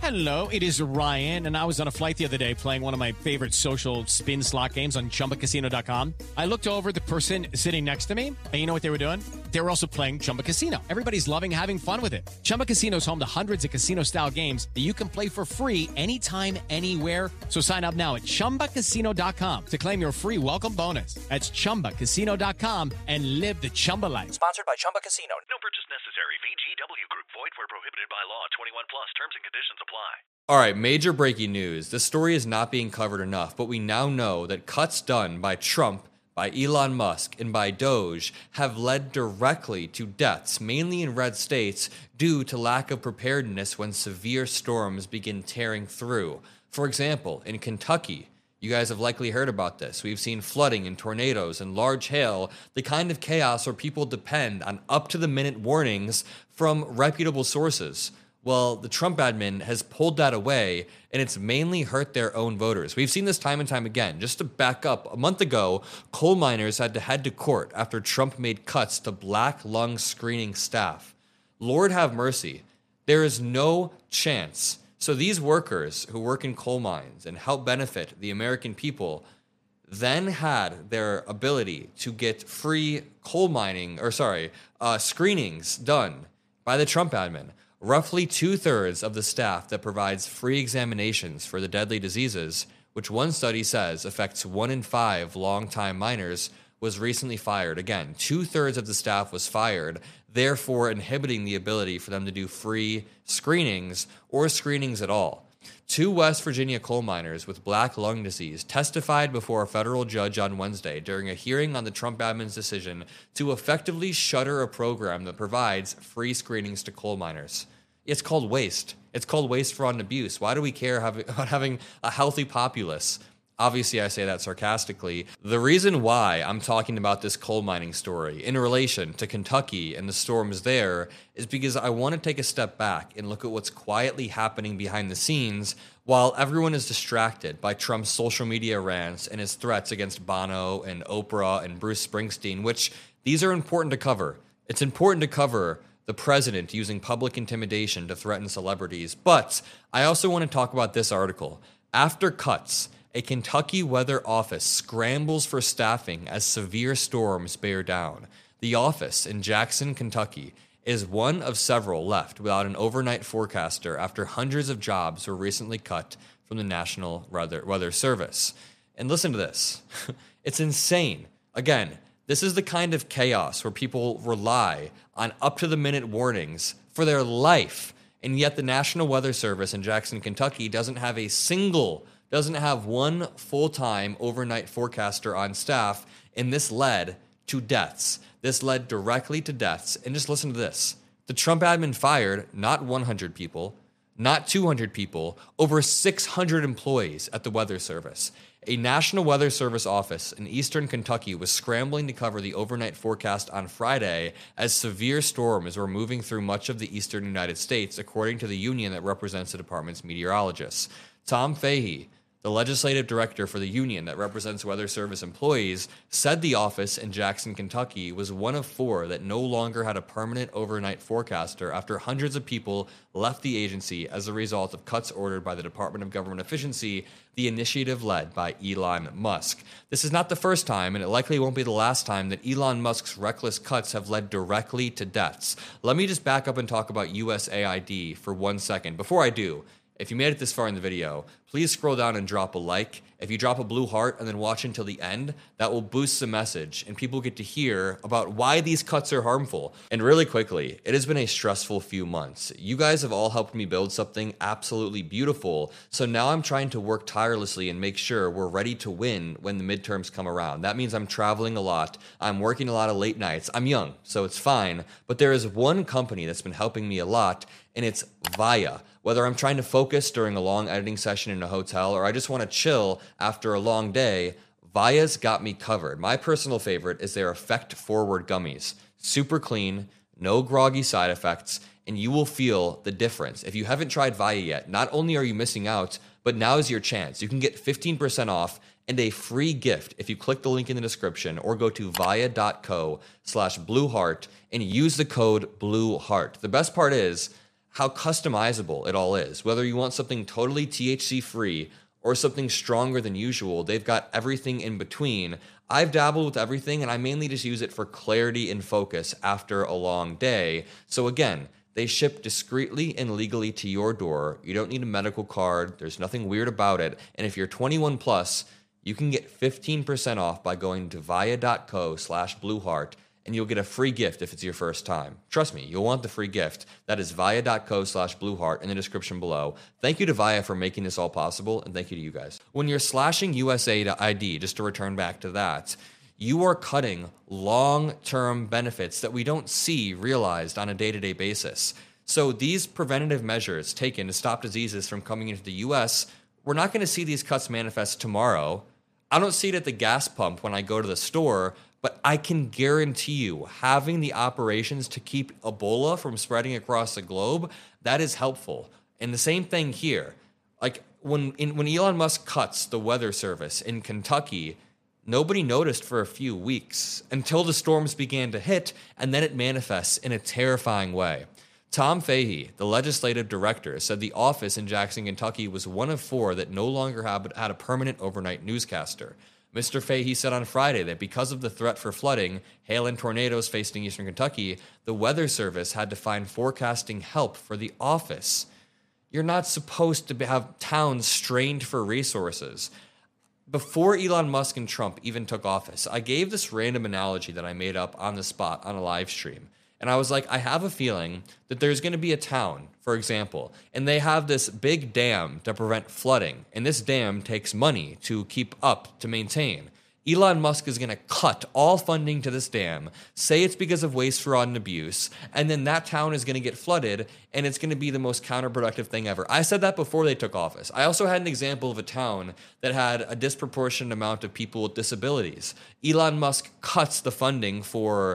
Hello, it is Ryan, and I was on a flight the other day playing one of my favorite social spin slot games on ChumbaCasino.com. I looked over at the person sitting next to me, and you know what they were doing? They were also playing Chumba Casino. Everybody's loving having fun with it. Chumba Casino is home to hundreds of casino-style games that you can play for free anytime, anywhere. So sign up now at ChumbaCasino.com to claim your free welcome bonus. That's ChumbaCasino.com and live the Chumba life. Sponsored by Chumba Casino. No purchase necessary. VGW Group. Void where prohibited by law. 21 plus. Terms and conditions apply. All right, major breaking news. This story is not being covered enough, but we now know that cuts done by Trump, by Elon Musk, and by Doge have led directly to deaths, mainly in red states, due to lack of preparedness when severe storms begin tearing through. For example, in Kentucky, you guys have likely heard about this. We've seen flooding and tornadoes and large hail, the kind of chaos where people depend on up-to-the-minute warnings from reputable sources. Well, the Trump admin has pulled that away, and it's mainly hurt their own voters. We've seen this time and time again. Just to back up, a month ago, coal miners had to head to court after Trump made cuts to black lung screening staff. Lord have mercy. There is no chance. So these workers who work in coal mines and help benefit the American people then had their ability to get free screenings done by the Trump admin. Roughly 2/3 of the staff that provides free examinations for the deadly diseases, which one study says affects 1 in 5 longtime miners, was recently fired. Again, 2/3 of the staff was fired, therefore inhibiting the ability for them to do free screenings or screenings at all. 2 West Virginia coal miners with black lung disease testified before a federal judge on Wednesday during a hearing on the Trump admin's decision to effectively shutter a program that provides free screenings to coal miners. It's called waste. It's called waste, fraud, and abuse. Why do we care about having a healthy populace? Obviously, I say that sarcastically. The reason why I'm talking about this coal mining story in relation to Kentucky and the storms there is because I want to take a step back and look at what's quietly happening behind the scenes while everyone is distracted by Trump's social media rants and his threats against Bono and Oprah and Bruce Springsteen, which these are important to cover. It's important to cover the president using public intimidation to threaten celebrities. But I also want to talk about this article. After cuts, a Kentucky weather office scrambles for staffing as severe storms bear down. The office in Jackson, Kentucky, is one of several left without an overnight forecaster after hundreds of jobs were recently cut from the National Weather Service. And listen to this. It's insane. Again, this is the kind of chaos where people rely on up-to-the-minute warnings for their life, and yet the National Weather Service in Jackson, Kentucky doesn't have one full-time overnight forecaster on staff, and this led to deaths. This led directly to deaths. And just listen to this. The Trump admin fired not 100 people, not 200 people, over 600 employees at the Weather Service. A National Weather Service office in eastern Kentucky was scrambling to cover the overnight forecast on Friday as severe storms were moving through much of the eastern United States, according to the union that represents the department's meteorologists. Tom Fahey, the legislative director for the union that represents Weather Service employees, said the office in Jackson, Kentucky was one of 4 that no longer had a permanent overnight forecaster after hundreds of people left the agency as a result of cuts ordered by the Department of Government Efficiency, the initiative led by Elon Musk. This is not the first time, and it likely won't be the last time, that Elon Musk's reckless cuts have led directly to deaths. Let me just back up and talk about USAID for 1 second. Before I do, if you made it this far in the video, please scroll down and drop a like. If you drop a blue heart and then watch until the end, that will boost the message and people get to hear about why these cuts are harmful. And really quickly, it has been a stressful few months. You guys have all helped me build something absolutely beautiful. So now I'm trying to work tirelessly and make sure we're ready to win when the midterms come around. That means I'm traveling a lot. I'm working a lot of late nights. I'm young, so it's fine. But there is one company that's been helping me a lot, and it's Vaya. Whether I'm trying to focus during a long editing session in a hotel or I just want to chill after a long day, Vaya's got me covered. My personal favorite is their Effect Forward gummies. Super clean, no groggy side effects, and you will feel the difference. If you haven't tried Vaya yet, not only are you missing out, but now is your chance. You can get 15% off and a free gift if you click the link in the description or go to vaya.co/blueheart and use the code BLUEHEART. The best part is, how customizable it all is. Whether you want something totally THC free or something stronger than usual, they've got everything in between. I've dabbled with everything, and I mainly just use it for clarity and focus after a long day. So again, they ship discreetly and legally to your door. You don't need a medical card. There's nothing weird about it. And if you're 21 plus, you can get 15% off by going to via.co/Blueheart, and you'll get a free gift if it's your first time. Trust me, you'll want the free gift. That is via.co/Blueheart in the description below. Thank you to Via for making this all possible, and thank you to you guys. When you're slashing USA to ID, just to return back to that, you are cutting long-term benefits that we don't see realized on a day-to-day basis. So these preventative measures taken to stop diseases from coming into the US, we're not going to see these cuts manifest tomorrow. I don't see it at the gas pump when I go to the store, but I can guarantee you having the operations to keep Ebola from spreading across the globe, that is helpful. And the same thing here. Like when Elon Musk cuts the weather service in Kentucky, nobody noticed for a few weeks until the storms began to hit, and then it manifests in a terrifying way. Tom Fahey, the legislative director, said the office in Jackson, Kentucky was one of 4 that no longer had a permanent overnight newscaster. Mr. Fahey said on Friday that because of the threat for flooding, hail, and tornadoes facing eastern Kentucky, the Weather Service had to find forecasting help for the office. You're not supposed to have towns strained for resources. Before Elon Musk and Trump even took office, I gave this random analogy that I made up on the spot on a live stream. And I was like, I have a feeling that there's going to be a town, for example, and they have this big dam to prevent flooding. And this dam takes money to keep up, to maintain. Elon Musk is going to cut all funding to this dam, say it's because of waste, fraud, and abuse, and then that town is going to get flooded, and it's going to be the most counterproductive thing ever. I said that before they took office. I also had an example of a town that had a disproportionate amount of people with disabilities. Elon Musk cuts the funding for,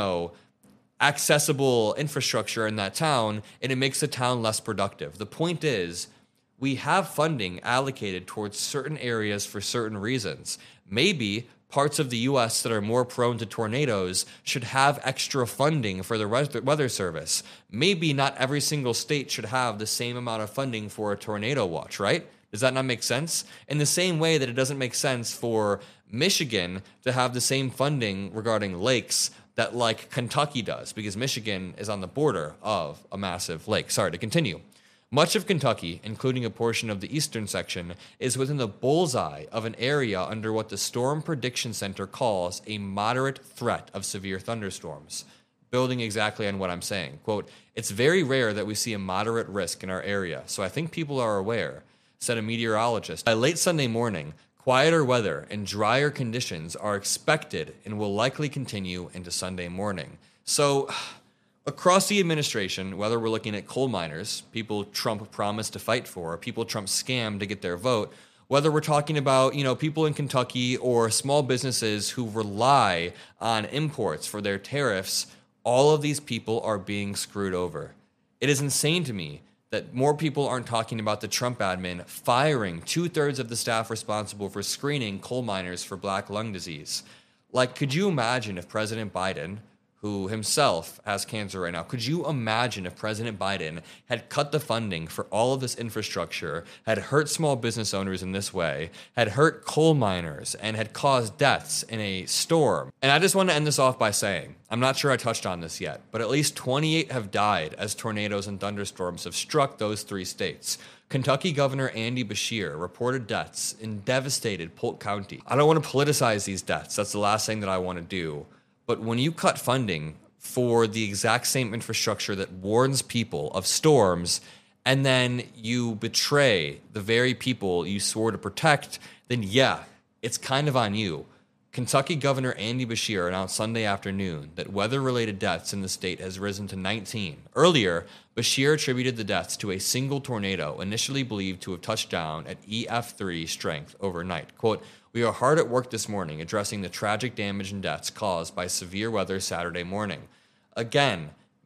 accessible infrastructure in that town, and it makes the town less productive. The point is, we have funding allocated towards certain areas for certain reasons. Maybe parts of the U.S. that are more prone to tornadoes should have extra funding for the weather service. Maybe not every single state should have the same amount of funding for a tornado watch, right? Does that not make sense? In the same way that it doesn't make sense for Michigan to have the same funding regarding lakes that like Kentucky does, because Michigan is on the border of a massive lake. Sorry, to continue. Much of Kentucky, including a portion of the eastern section, is within the bullseye of an area under what the Storm Prediction Center calls a moderate threat of severe thunderstorms. Building exactly on what I'm saying. Quote, "It's very rare that we see a moderate risk in our area, so I think people are aware," said a meteorologist. By late Sunday morning, quieter weather and drier conditions are expected and will likely continue into Sunday morning. So, across the administration, whether we're looking at coal miners, people Trump promised to fight for, people Trump scammed to get their vote, whether we're talking about, people in Kentucky or small businesses who rely on imports for their tariffs, all of these people are being screwed over. It is insane to me that more people aren't talking about the Trump admin firing 2/3 of the staff responsible for screening coal miners for black lung disease. Like, could you imagine if President Biden, who himself has cancer right now, could you imagine if President Biden had cut the funding for all of this infrastructure, had hurt small business owners in this way, had hurt coal miners, and had caused deaths in a storm? And I just want to end this off by saying, I'm not sure I touched on this yet, but at least 28 have died as tornadoes and thunderstorms have struck those 3 states. Kentucky Governor Andy Beshear reported deaths in devastated Polk County. I don't want to politicize these deaths. That's the last thing that I want to do. But when you cut funding for the exact same infrastructure that warns people of storms, and then you betray the very people you swore to protect, then yeah, it's kind of on you. Kentucky Governor Andy Beshear announced Sunday afternoon that weather-related deaths in the state has risen to 19. Earlier, Beshear attributed the deaths to a single tornado initially believed to have touched down at EF3 strength overnight. Quote, "We are hard at work this morning addressing the tragic damage and deaths caused by severe weather Saturday morning." Again,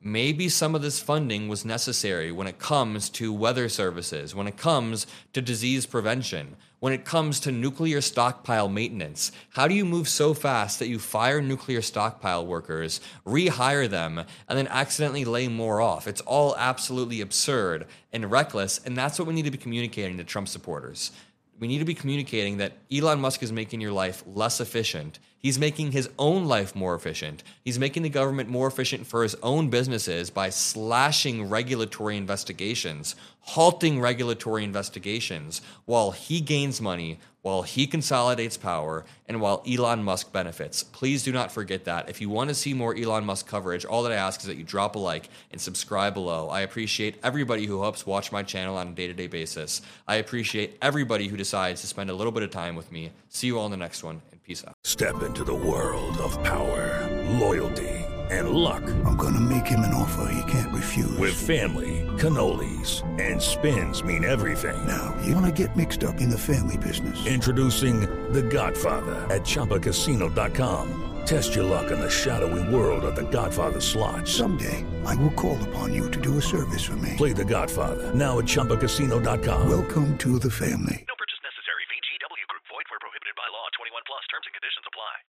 maybe some of this funding was necessary when it comes to weather services, when it comes to disease prevention, when it comes to nuclear stockpile maintenance. How do you move so fast that you fire nuclear stockpile workers, rehire them, and then accidentally lay more off? It's all absolutely absurd and reckless, and that's what we need to be communicating to Trump supporters. We need to be communicating that Elon Musk is making your life less efficient. He's making his own life more efficient. He's making the government more efficient for his own businesses by slashing regulatory investigations, halting regulatory investigations, while he gains money, while he consolidates power, and while Elon Musk benefits. Please do not forget that. If you want to see more Elon Musk coverage, all that I ask is that you drop a like and subscribe below. I appreciate everybody who helps watch my channel on a day-to-day basis. I appreciate everybody who decides to spend a little bit of time with me. See you all in the next one, and peace out. Step into the world of power, loyalty, and luck. I'm gonna make him an offer he can't refuse. With family, cannolis, and spins mean everything. Now, you wanna get mixed up in the family business. Introducing The Godfather at ChumbaCasino.com. Test your luck in the shadowy world of The Godfather slot. Someday, I will call upon you to do a service for me. Play The Godfather now at ChumbaCasino.com. Welcome to the family. No purchase necessary. VGW Group. Void where prohibited by law. 21 plus. Terms and conditions apply.